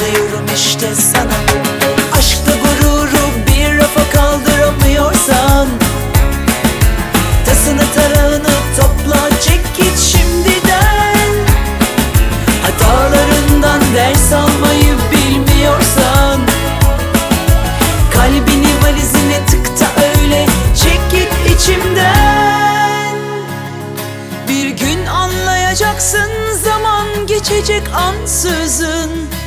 yazıyorum işte sana. Aşkta gururu bir rafa kaldıramıyorsan, tasını tarağını topla, çek git şimdiden. Hatalarından ders almayı bilmiyorsan, kalbini valizine tık da öyle çek git içimden. Bir gün anlayacaksın, zaman geçecek ansızın.